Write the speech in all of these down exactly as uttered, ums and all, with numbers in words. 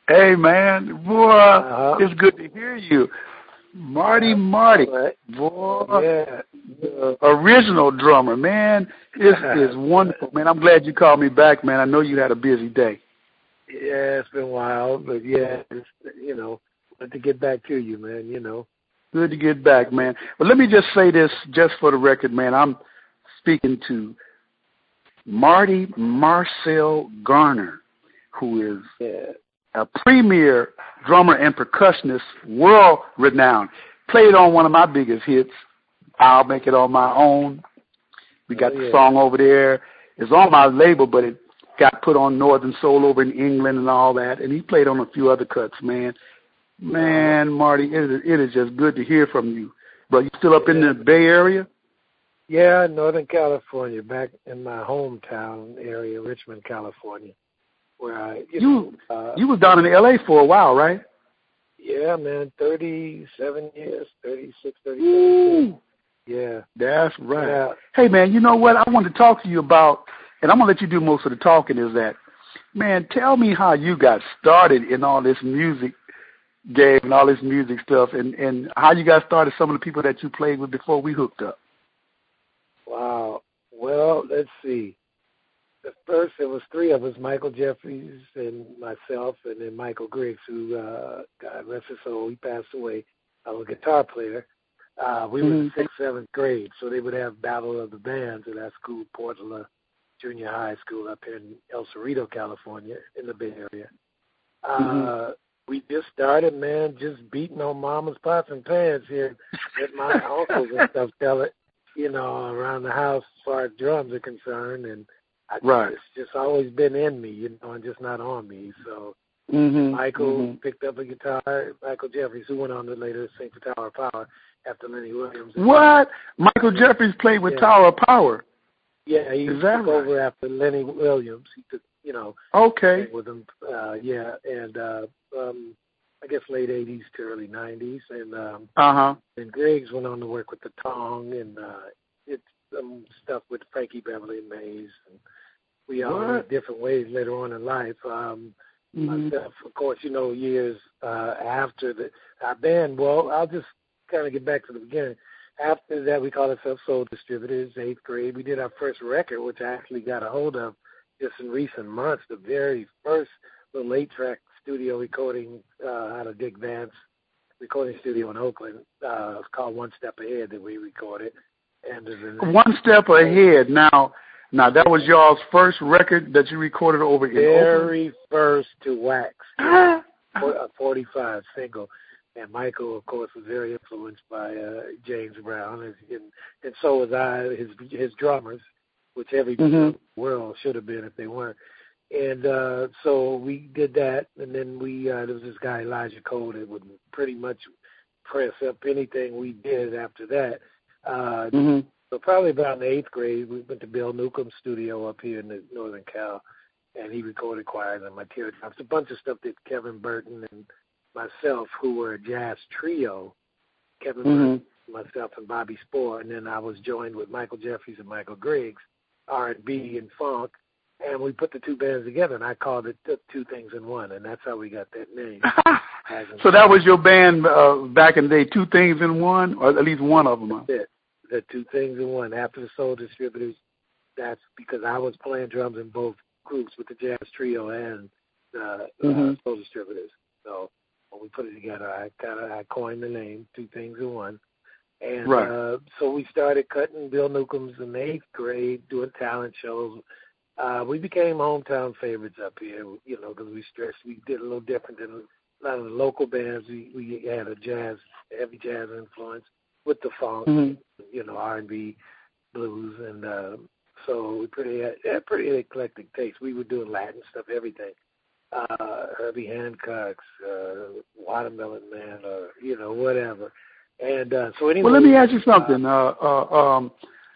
Hey, man. Boy, Uh-huh. it's good to hear you. Marty, Marty. Right. Boy, Yeah. the original drummer, man. This is wonderful, man. I'm glad you called me back, man. I know you had a busy day. Yeah, it's been a while, but yeah, it's, you know, good to get back to you, man, you know. Good to get back, man. But let me just say this, just for the record, man. I'm speaking to Marty Marcel Garner, who is Yeah. a premier drummer and percussionist, world-renowned. Played on one of my biggest hits, I'll Make It On My Own. We got Oh, the yeah. song over there. It's on my label, but it got put on Northern Soul over in England and all that. And he played on a few other cuts, man. Man, Marty, it is, it is just good to hear from you. Bro, you still up Yeah. in the Bay Area? Yeah, Northern California, back in my hometown area, Richmond, California, where I, you, You know, uh, you was down in L A for a while, right? yeah, man, thirty-seven years, thirty-six, thirty-seven Ooh, years. Yeah. that's right. Yeah. Hey, man, you know what? I want to talk to you about, and I'm going to let you do most of the talking, is that, man, tell me how you got started in all this music game and all this music stuff, and, and how you got started, some of the people that you played with before we hooked up. Wow. Well, let's see. The first, it was three of us, Michael Jeffries and myself, and then Michael Griggs, who, uh, God rest his soul, he passed away, I was a guitar player. Uh, we were in sixth, seventh grade, so they would have Battle of the Bands at that school, Portola Junior High School up here in El Cerrito, California, in the Bay Area. Uh, Mm-hmm. We just started, man, just beating on mama's pots and pans here with my uncles and stuff, tell it, you know, around the house as far as drums are concerned, and I, Right. it's just always been in me, you know, and just not on me. So Mm-hmm. Michael mm-hmm. picked up a guitar, Michael Jeffries, who went on to later sing for Tower of Power after Lenny Williams. What? Michael Jeffries played with Yeah. Tower of Power? Yeah, he Is took that right? over after Lenny Williams. He took, you know, Okay. with him, uh, yeah, and uh, um, I guess late eighties to early nineties, and um, Uh-huh. and Griggs went on to work with the Tong and uh, did some stuff with Frankie Beverly and Mays, and we all went What? different ways later on in life. Um, Mm-hmm. Myself, of course, you know, years uh, after the our band. Well, I'll just kind of get back to the beginning. After that, we called ourselves Soul Distributors. Eighth grade, we did our first record, which I actually got a hold of just in recent months. The very first little eight-track studio recording uh, out of Dick Vance recording studio in Oakland. Uh, it's called One Step Ahead that we recorded. And then, One Step Ahead. Now, now that was y'all's first record that you recorded over in very Oakland? first to wax, a forty-five single. And Michael, of course, was very influenced by uh, James Brown, and, and so was I, his his drummers, which every Mm-hmm. world should have been if they weren't. And uh, so we did that, and then we uh, there was this guy Elijah Cole that would pretty much press up anything we did after that. Uh, Mm-hmm. So probably about in the eighth grade, we went to Bill Newcomb's studio up here in the Northern Cal, and he recorded choirs and my teardrops, a bunch of stuff that Kevin Burton and myself, who were a jazz trio, Kevin Mm-hmm. Burton, myself, and Bobby Spohr, and then I was joined with Michael Jeffries and Michael Griggs, R and B and funk, and we put the two bands together, and I called it Two Things in One, and that's how we got that name. So that was your band uh, back in the day, Two Things in One, or at least one of them? Huh? That's it. The Two Things in One. After the Soul Distributors, that's because I was playing drums in both groups with the jazz trio and the Mm-hmm. uh, Soul Distributors. So when we put it together, I kind of I coined the name Two Things in One. And Right. uh, so we started cutting Bill Newcomb's in the eighth grade, doing talent shows. Uh, we became hometown favorites up here, you know, because we stressed we did a little different than a lot of the local bands. We, we had a jazz, heavy jazz influence with the funk, Mm-hmm. you know, R and B, blues, and uh, so we pretty had, had pretty eclectic taste. We were doing Latin stuff, everything. Uh, Herbie Hancock's, uh, Watermelon Man, or you know, whatever. And uh, so anyway. Well, let me ask you something. Uh, uh, um,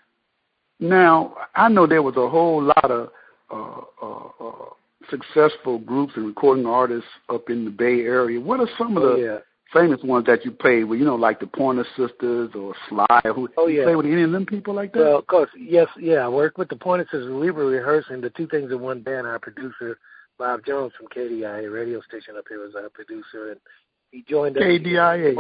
now, I know there was a whole lot of uh, uh, uh, successful groups and recording artists up in the Bay Area. What are some of oh, the yeah. famous ones that you played with, you know, like the Pointer Sisters or Sly? Who, Oh, you yeah. play with any of them people like that? Well, of course, yes, yeah. I worked with the Pointer Sisters. We were rehearsing the Two Things in One band. Our producer Bob Jones from K D I A radio station up here was our producer, and he joined us. K D I A.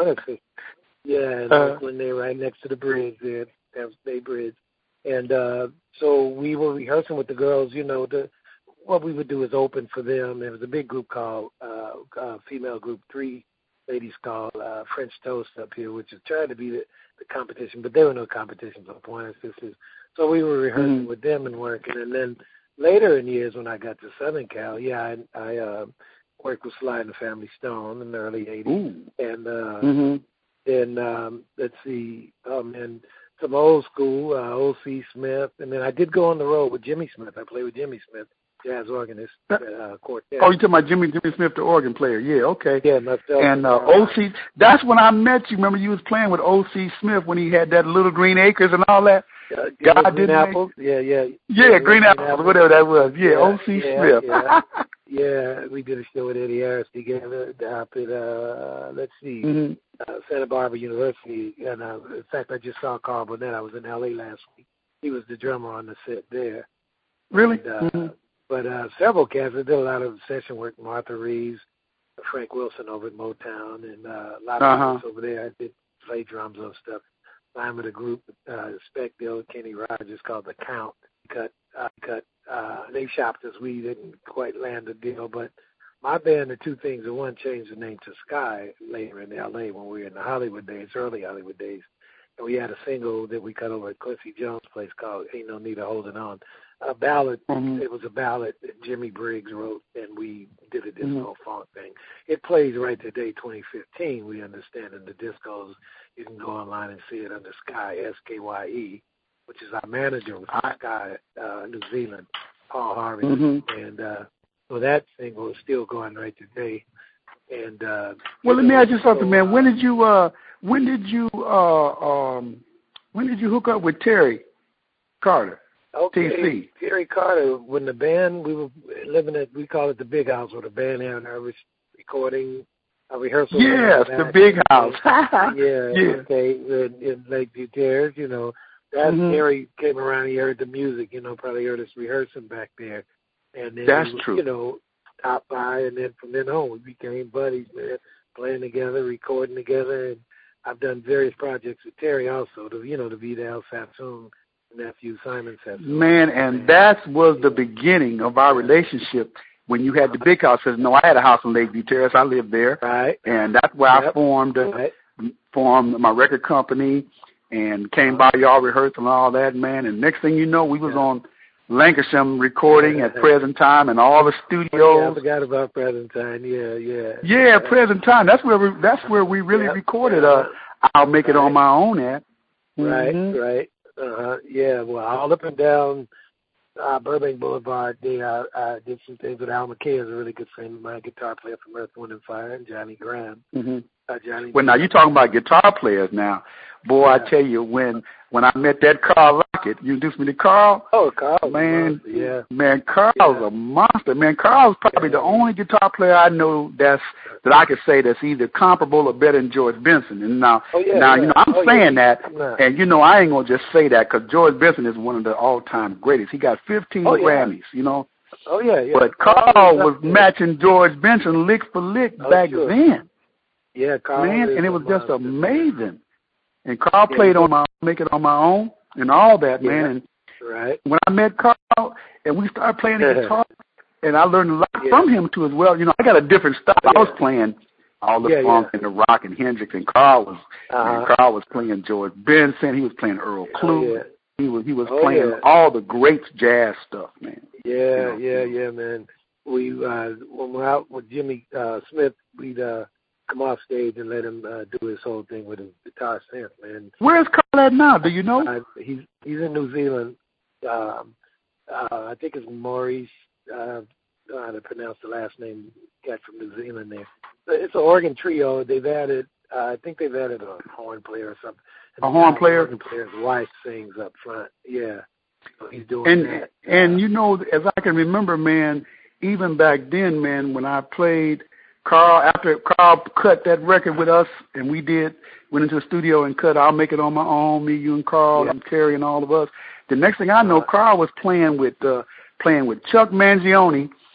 Yeah, in uh, Oakland, there, right next to the bridge there, Tampa Bay Bridge. And uh, so we were rehearsing with the girls. You know, the what we would do is open for them. There was a big group called uh, uh, female group, three ladies called uh, French Toast up here, which is trying to be the, the competition, but there were no competitions on Pointer Sisters. So we were rehearsing mm-hmm. with them and working. And then later in years when I got to Southern Cal, yeah, I, I uh, worked with Sly and the Family Stone in the early eighties. Ooh. And uh, mm-hmm. then, um, let's see, um, and some old school, uh, O C Smith. And then I did go on the road with Jimmy Smith. I played with Jimmy Smith, jazz organist, uh, quartet. Oh, you talking about Jimmy Jimmy Smith, the organ player? Yeah, okay. Yeah, myself. And uh, O C, that's when I met you. Remember, you was playing with O C Smith when he had that Little Green Acres and all that. Uh, God Green Apples. Yeah, yeah. Yeah, yeah Green Apples, Apple. Whatever that was. Yeah, yeah O C yeah, Smith. yeah. yeah, we did a show with Eddie Harris together up at uh, let's see, mm-hmm. uh, Santa Barbara University. And uh, in fact, I just saw Carl Burnett. I was in L A last week. He was the drummer on the set there. Really? And, uh, mm-hmm. But uh, several cats. I did a lot of session work. Martha Reeves, Frank Wilson over at Motown, and uh, a lot of uh-huh. people over there. I did play drums on stuff. I'm with a group, uh, Spec Bill, Kenny Rogers, called The Count. Cut, uh, cut. Uh, they shopped us. We didn't quite land the deal, but my band, The Two Things in One, changed the name to Sky later in L A when we were in the Hollywood days, early Hollywood days. And we had a single that we cut over at Quincy Jones' place called Ain't No Need of Holding On. A ballad, mm-hmm. It was a ballad that Jimmy Briggs wrote, and we did a disco mm-hmm. funk thing. It plays right today, twenty fifteen, we understand, in the discos. You can go online and see it under Sky, S K Y E, which is our manager with Sky, uh, New Zealand, Paul Harvey. Mm-hmm. And uh, so that single is still going right today. And uh, well, let me ask you something, man. When did you, uh, when did you, uh, um, when did you hook up with Terry Carter? Okay, T C. Terry Carter, when the band, we were living at, we call it the Big House, where the band had our recording, a rehearsal. Yes, the Big House. yeah, yeah, okay, in, in Lakeview Terrace, you know. That mm-hmm. Terry came around, he heard the music, you know, probably heard us rehearsing back there. And then, That's we, true. you know, stopped by, and then from then on, we became buddies, man, playing together, recording together, and I've done various projects with Terry also, the, you know, the Vidal Sassoon nephew Simon said. Man, and that was the beginning of our relationship when you had the Big House. Says, no, I had a house in Lakeview Terrace. I lived there. Right. And that's where yep. I formed right. formed my record company and came by y'all rehearsal and all that, man. And next thing you know, we was yeah. on Lancashire recording yeah. at Present Time and all the studios. Oh, yeah, I forgot about Present Time. Yeah, yeah. Yeah, yeah. Present Time. That's where we that's where we really yep. recorded uh I'll Make It right. On My Own at. Right, mm-hmm. right. Uh-huh. Yeah, well, all up and down uh, Burbank Boulevard, they, uh, I did some things with Al McKay, is a really good friend of mine, guitar player from Earth, Wind and Fire, and Johnny Graham. Mm-hmm. Uh, Johnny well, now you're talking about guitar players now. Boy, yeah. I tell you, when when I met that Carl Lockett, you introduced me to Carl. Oh, Carl. Man, yeah. man, Carl's yeah. a monster. Man, Carl's probably yeah. the only guitar player I know that's that I could say that's either comparable or better than George Benson. And now, oh, yeah, now yeah. you know, I'm oh, saying yeah. that, nah. and you know, I ain't gonna just say that because George Benson is one of the all-time greatest. He got fifteen oh, Grammys, yeah. you know. Oh yeah, yeah. But Carl was matching George Benson lick for lick oh, back sure. then. Yeah, Carl. Man, and it was just monster. amazing. And Carl yeah, played yeah. on my Make It On My Own and all that, yeah. man. And right. when I met Carl and we started playing the guitar, and I learned a lot yeah. from him too as well. You know, I got a different style. Yeah. I was playing all the yeah, funk yeah. and the rock and Hendrix, and Carl was uh-huh. man, Carl was playing George Benson. He was playing Earl Oh, Klugh. yeah. He was he was Oh, playing yeah. all the great jazz stuff, man. Yeah, you know? yeah, yeah, man. We uh, when we're out with Jimmy uh, Smith, we'd uh, come off stage and let him uh, do his whole thing with his guitar synth, man. Where's Carl at now? Do you know? Uh, he's he's in New Zealand. Um, uh, I think it's Maurice. Uh, I don't know how to pronounce the last name. Got from New Zealand there. It's an organ trio. They've added. Uh, I think they've added a horn player or something. And a horn player. Organ player's wife sings up front. Yeah, so he's doing and, that. And uh, you know, as I can remember, man, even back then, man, when I played. Carl, after Carl cut that record with us, and we did, went into the studio and cut I'll Make It On My Own, me, you, and Carl, yeah. and Terry, and all of us. The next thing I know, Carl was playing with uh, playing with Chuck Mangione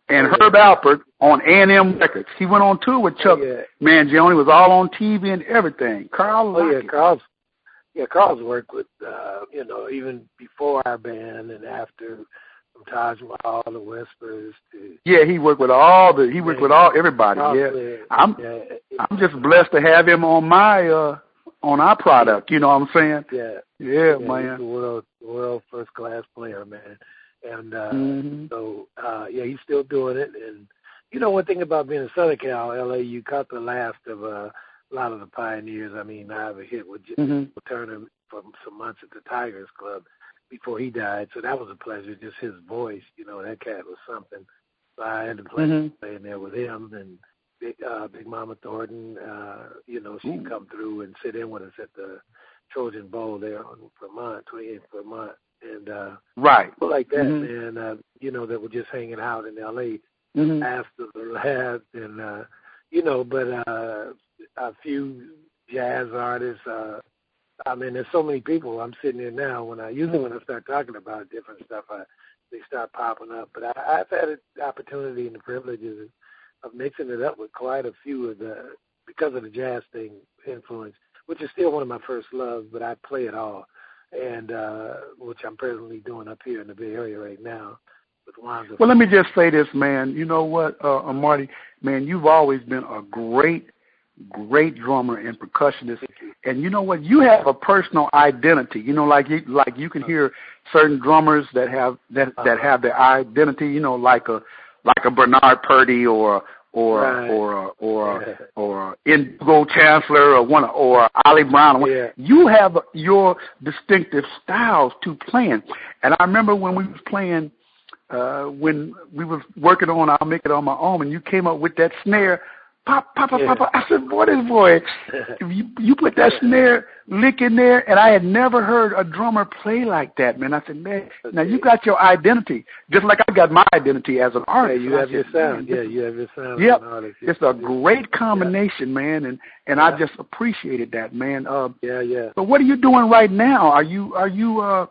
and oh, Herb yeah. Alpert on A and M Records. He went on tour with Chuck oh, yeah. Mangione. Was all on T V and everything. Carl Oh, yeah, Lockett. Carl's, yeah, Carl's worked with, uh, you know, even before our band and after, from Taj Mahal, the Whispers to. Yeah, he worked with all the. He worked yeah, with all everybody. Carl's, Yeah, yeah, I'm. Yeah, I'm just blessed to have him on my uh on our product. You know what I'm saying? Yeah, yeah, yeah man. He's a world, world first class player, man. And uh, mm-hmm. so, uh, yeah, he's still doing it. And you know, one thing about being in Southern Cal, L A, you caught the last of uh, a lot of the pioneers. I mean, I have a hit with mm-hmm. Turner for some months at the Tigers Club before he died, so that was a pleasure. Just his voice, you know, that cat was something. So I had the pleasure mm-hmm. of playing there with him and Big, uh, Big Mama Thornton. Uh, you know, she'd come through and sit in with us at the Trojan Bowl there on Vermont, twenty-eighth Vermont, and uh, right, people like that, mm-hmm. man. Uh, you know, that were just hanging out in L A mm-hmm. after the last, and uh, you know, but uh, a few jazz artists. Uh, I mean, there's so many people. I'm sitting here now. When I usually when I start talking about different stuff, I, they start popping up. But I, I've had the opportunity and the privileges of mixing it up with quite a few of the because of the jazz thing influence, which is still one of my first loves. But I play it all, and uh, which I'm presently doing up here in the Bay Area right now. With Lonzo. Well, let me just say this, man. You know what, uh, uh, Marty? Man, you've always been a great. Great drummer and percussionist, and you know what? You have a personal identity. You know, like you, like you can hear certain drummers that have that that have their identity. You know, like a like a Bernard Purdie or or right. or or yeah. or Indigo Chancellor or one or Ali Brown. Yeah. You have your distinctive styles to playing, and I remember when we was playing. Uh, when we was working on I'll Make It On My Own, and you came up with that snare. Pop, pop, pop, yeah. pop. I said, boy, this boy, you, you put that snare lick in there, and I had never heard a drummer play like that, man. I said, man, okay. Now you got your identity, just like I got my identity as an artist. Yeah, you have said, your sound. Yeah, you have your sound yep. as an artist. It's a great combination, yeah. man, and, and yeah. I just appreciated that, man. Uh, yeah, yeah. So what are you doing right now? Are you, are you, uh,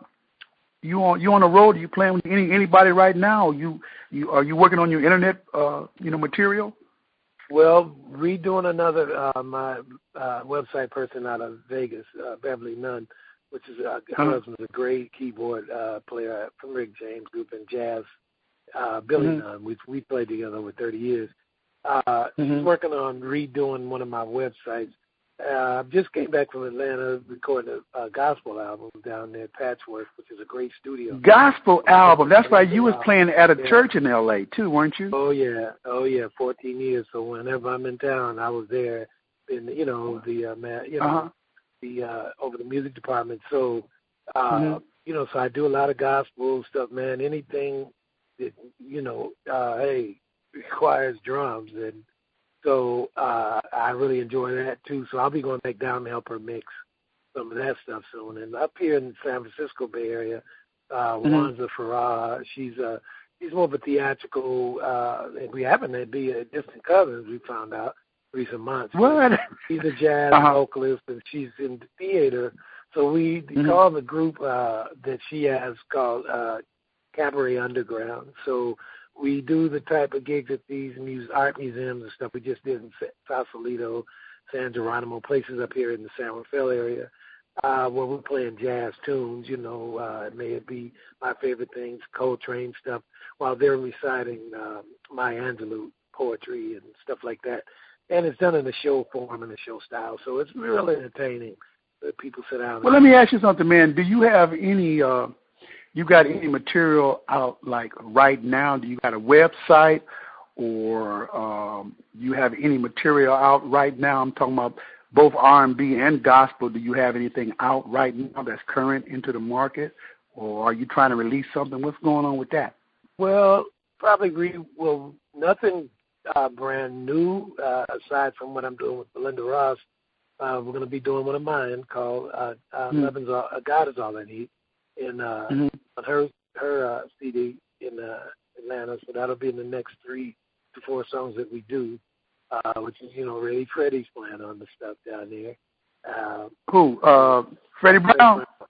you on you on the road? Are you playing with any anybody right now? Are you, you are you working on your internet, uh, you know, material? Well, redoing another, uh, my uh, website person out of Vegas, uh, Beverly Nunn, which is uh, her uh-huh. husband's a great keyboard uh, player from Rick James Group and jazz. Uh, Billy mm-hmm. Nunn, we we played together over thirty years. Uh, mm-hmm. She's working on redoing one of my websites. I uh, just came back from Atlanta recording a, a gospel album down there, Patchwork, which is a great studio. Gospel album. That's right. You was playing at a yeah. church in L A too, weren't you? Oh yeah, oh yeah, fourteen years. So whenever I'm in town, I was there. In you know the uh, man, you know uh-huh. the uh, over the music department. So uh, mm-hmm. you know, so I do a lot of gospel stuff, man. Anything that you know, uh, hey, requires drums and. So uh, I really enjoy that, too. So I'll be going back down to help her mix some of that stuff soon. And up here in the San Francisco Bay Area, uh, mm-hmm. Wanza Farah, she's, uh, she's more of a theatrical, uh, and we happen to be a distant cousins, we found out recent months. What? She's a jazz uh-huh. vocalist, and she's in the theater. So we mm-hmm. call the group uh, that she has called uh, Cabaret Underground. So we do the type of gigs at these muse- art museums and stuff. We just did in Sausalito, San Geronimo, places up here in the San Rafael area, uh, where we're playing jazz tunes, you know, uh, it may be my favorite things, Coltrane stuff, while they're reciting um, Maya Angelou poetry and stuff like that. And it's done in a show form and a show style, so it's real entertaining that people sit down. Well, let me ask you something, man. Do you have any... Uh... You got any material out like right now? Do you got a website, or um, you have any material out right now? I'm talking about both R and B and gospel. Do you have anything out right now that's current into the market, or are you trying to release something? What's going on with that? Well, probably re- well nothing uh, brand new uh, aside from what I'm doing with Belinda Ross. Uh, we're going to be doing one of mine called uh, uh, mm-hmm. Levin's all, uh, God Is All I Need. In uh, mm-hmm. on her her uh, C D in uh, Atlanta, so that'll be in the next three to four songs that we do, uh, which is you know Ray Freddie's playing on the stuff down there. Uh, Who? Uh, Freddie Brown.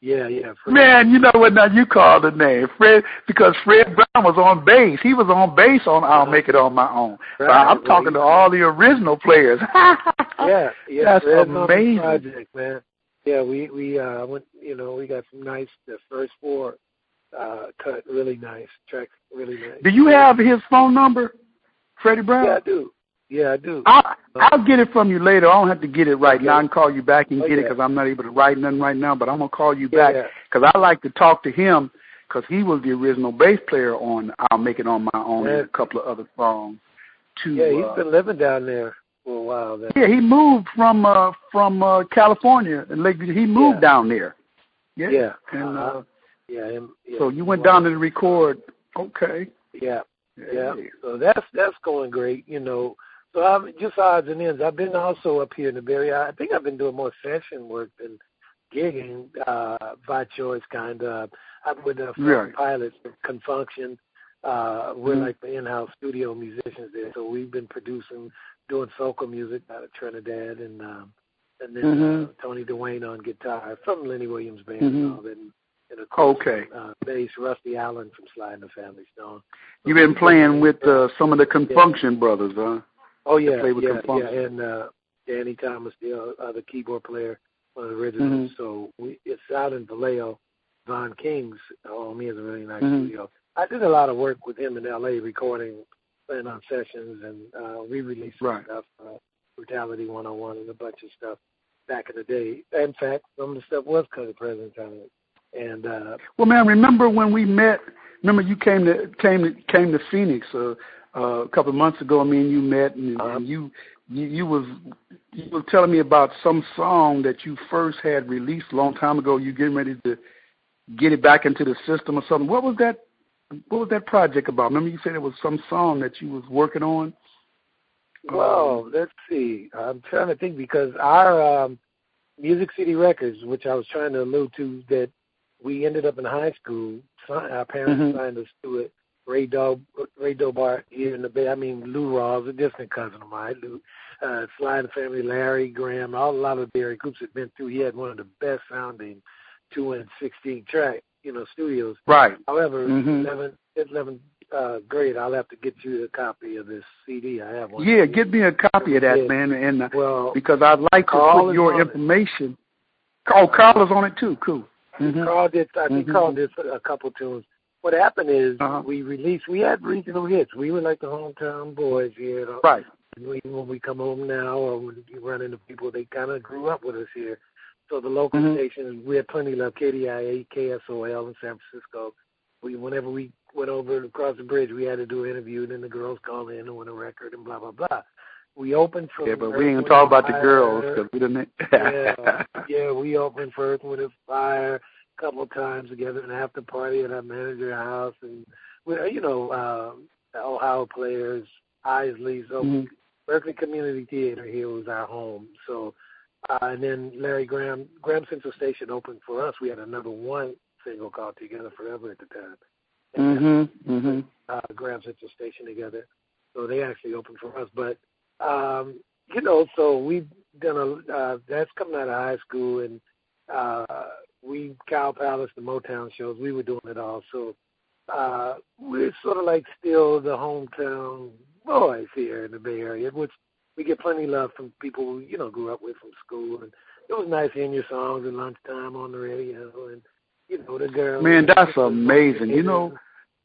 Yeah, yeah. Fred. Man, you know what? Now you called the name Fred because Fred Brown was on bass. He was on bass on "I'll Make It on My Own." Right, so I'm right. talking to all the original players. yeah, yeah. That's Fred's amazing. On the project, man. Yeah, we we uh went. You know, we got some nice. The first four uh cut really nice tracks, really nice. Do you have his phone number, Freddie Brown? Yeah, I do. Yeah, I do. I'll, I'll get it from you later. I don't have to get it right okay. now. I can call you back and oh, get yeah. it because I'm not able to write nothing right now, but I'm going to call you yeah, back because I like to talk to him because he was the original bass player on I'll Make It on My Own yeah. and a couple of other songs, too. Yeah, he's uh, been living down there for a while. Then. Yeah, he moved from uh, from uh, California. and He moved yeah. down there. Yeah. Yeah. And, uh-huh. uh, yeah, him, yeah. So you went down to record. Okay. Yeah. Yeah. So that's that's going great, you know. So I'm just odds and ends. I've been also up here in the Bay Area. I think I've been doing more session work than gigging uh, by choice, kind of. I'm with the right. pilots of Confunction. Uh, we're mm-hmm. like the in-house studio musicians there, so we've been producing, doing soca music out of Trinidad, and um, and then mm-hmm. uh, Tony Dwayne on guitar from Lenny Williams Band mm-hmm. and all that. And, and of course, okay. uh, bass, Rusty Allen from Sly and the Family Stone. So You've been playing with uh, some of the Confunction yeah. brothers, huh? Oh yeah, yeah, Confunction. yeah, and uh, Danny Thomas, the other keyboard player, one of the originals. Mm-hmm. So we, it's out in Vallejo. Von King's oh, me is a really nice mm-hmm. studio. I did a lot of work with him in L A, recording, playing on sessions, and uh, re-releasing right. stuff, uh, Brutality one oh one, and a bunch of stuff back in the day. In fact, some of the stuff was cut at present time. And uh, well, man, remember when we met? Remember you came to came to came to Phoenix uh, uh, a couple of months ago. Me and you met, and, uh-huh. and you, you you was you were telling me about some song that you first had released a long time ago. You getting ready to get it back into the system or something. What was that? What was that project about? Remember you said it was some song that you was working on? Well, um, let's see. I'm trying to think because our um, Music City Records, which I was trying to allude to, that we ended up in high school. Our parents mm-hmm. signed us to it. Ray Do Ray Dobart here in the Bay. I mean, Lou Rawls, a distant cousin of mine. Lou, uh, Sly and the Family, Larry Graham, all a lot of the Bay Area groups had been through. He had one of the best sounding two and sixteen track, you know, studios. Right. However, mm-hmm. eleven, eleven uh, grade, I'll have to get you a copy of this C D. I have one. Yeah, get me a copy of that, yeah. man. And uh, well, because I'd like to Carl put your information. It. Oh, Carl is on it too. Cool. Mm-hmm. Carl did. I think mm-hmm. Carl did a couple tunes. What happened is uh-huh. we released. We had regional hits. We were like the hometown boys here. You know? Right. And we, when we come home now, or when you run into people, they kind of grew up with us here. So the local mm-hmm. stations, we had plenty of K D I A, K S O L in San Francisco. We, whenever we went over across the bridge, we had to do an interview, and then the girls called in and went a record and blah blah blah. We opened for yeah, but we ain't gonna talk about the girls because we didn't. yeah, yeah, we opened for Earth, Wind and Fire a couple of times together, an after party at our manager's house, and we, you know, uh, Ohio Players, Isley, so mm-hmm. Berkeley Community Theater here was our home. So, uh, and then Larry Graham, Graham Central Station opened for us. We had a number one single called Together Forever at the time. And mm-hmm. mm-hmm. Uh, Graham Central Station together. So they actually opened for us. But, um, you know, so we've done a, uh, that's coming out of high school, and uh, we, Cow Palace, the Motown shows, we were doing it all. So uh, we're sort of like still the hometown boys here in the Bay Area, which we get plenty of love from people who, you know, grew up with from school. And it was nice hearing your songs at lunchtime on the radio, and, you know, the girls. Man, that's amazing. You know,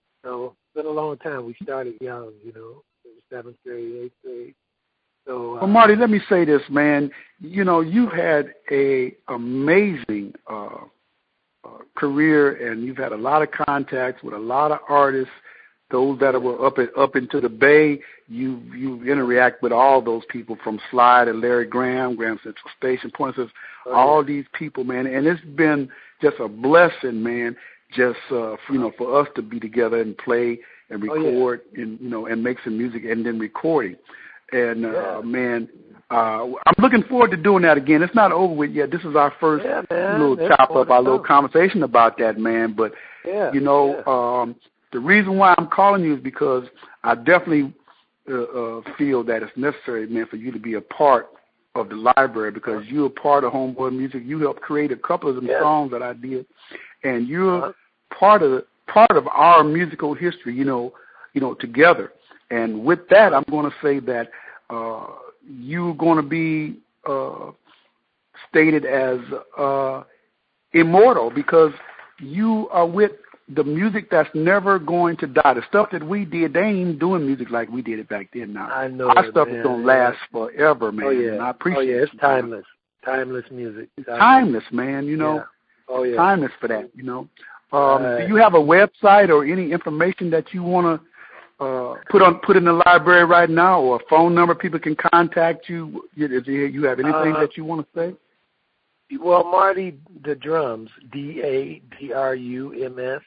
so it's been a long time. We started young, you know, seventh grade, eighth grade. So, uh, well, Marty, let me say this, man. You know, you've had a amazing uh, uh, career, and you've had a lot of contacts with a lot of artists. Those that were up at, up into the Bay, you you interact with all those people from Sly to Larry Graham, Graham Central Station, Pointers, oh, all yeah. these people, man. And it's been just a blessing, man. Just uh, for, you know, for us to be together and play and record, oh, yeah. and you know, and make some music and then recording. And uh, yeah. man, uh, I'm looking forward to doing that again. It's not over with yet. This is our first yeah, man. little That's chop up, our fun. little conversation about that, man. But yeah. you know. Yeah. Um, The reason why I'm calling you is because I definitely uh, uh, feel that it's necessary, man, for you to be a part of the library because you're a part of Homeboy Music. You helped create a couple of them yes. songs that I did, and you're uh-huh. part of the, part of our musical history. You know, you know, together. And with that, I'm going to say that uh, you're going to be uh, stated as uh, immortal because you are with the music that's never going to die. The stuff that we did, they ain't doing music like we did it back then now. I know Our it, stuff man. is going to last forever, man. Oh, yeah. And I appreciate it. Oh, yeah, it's timeless. Timeless music. Timeless, timeless man, you know. Yeah. Oh, yeah. Timeless for that, you know. Um, right. Do you have a website or any information that you want to uh, put on put in the library right now, or a phone number people can contact you? Do you have anything uh, that you want to say? Well, Marty the Drums, D A D R U M S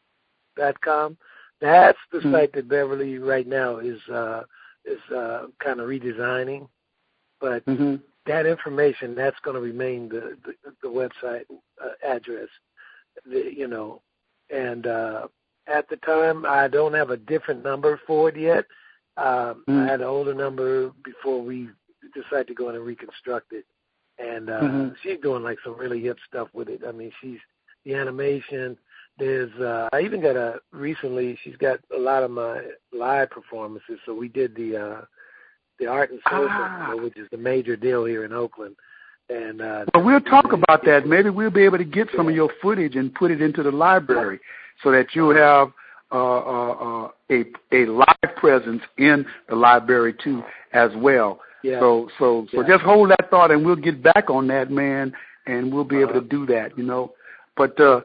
dot com. That's the mm-hmm. site that Beverly right now is uh, is uh, kind of redesigning. But mm-hmm. that information, that's going to remain the the, the website uh, address. The, you know, and uh, at the time, I don't have a different number for it yet. Um, mm-hmm. I had an older number before we decided to go in and reconstruct it. And uh, mm-hmm. she's doing like some really hip stuff with it. I mean, she's the animation. There's uh, I even got a recently. She's got a lot of my live performances. So we did the uh, the Art and Soul ah. Festival, which is the major deal here in Oakland. And uh, well, we'll talk about that. Maybe we'll be able to get some of your footage and put it into the library so that you'll have uh, uh, uh, a a live presence in the library too as well. Yeah. So so so yeah. just hold that thought, and we'll get back on that, man, and we'll be uh-huh. able to do that, you know. But uh,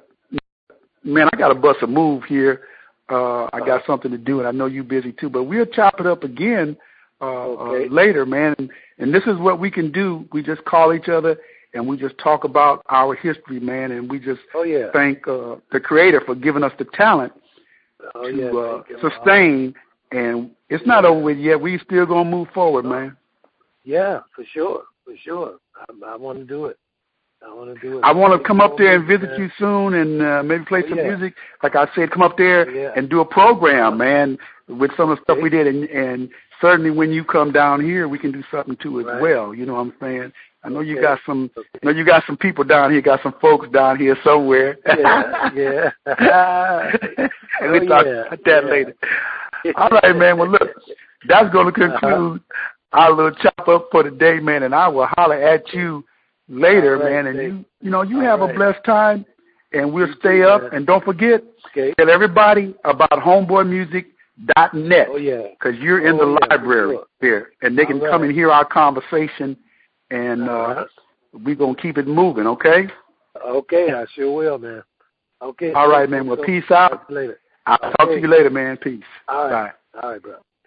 man, I got to bust a move here. Uh, I got something to do, and I know you're busy too. But we'll chop it up again uh, okay. uh, later, man. And, and this is what we can do. We just call each other, and we just talk about our history, man. And we just oh, yeah. thank uh, the Creator for giving us the talent oh, to yeah, uh, sustain. And it's not over with yet. We still gonna move forward, man. Yeah, for sure, for sure. I, I want to do it. I want to do it. I want to come up there and visit you soon, and uh, maybe play some oh, yeah. music. Like I said, come up there yeah. and do a program, man, with some of the stuff we did. And, and certainly when you come down here, we can do something too as right. well. You know what I'm saying? I know okay. you got some. Okay. I know you got some people down here. Got some folks down here somewhere. Yeah, yeah. and we oh, talk yeah. about that yeah. later. All right, man. Well, look, that's going to conclude uh-huh. our little chop up for the day, man. And I will holler at you later, right, man. And thanks. you, you know, you All have right. a blessed time, and we'll you stay too, up. Man. And don't forget, okay. tell everybody about homeboy music dot net. Oh yeah, because you're in oh, the yeah, library sure. here, and they can right. come and hear our conversation, and uh, uh-huh. we're gonna keep it moving. Okay. Okay, I sure will, man. Okay. All right, man. Well, peace out. Later. I'll okay. talk to you later, man. Peace. All right. Bye. All right, bro.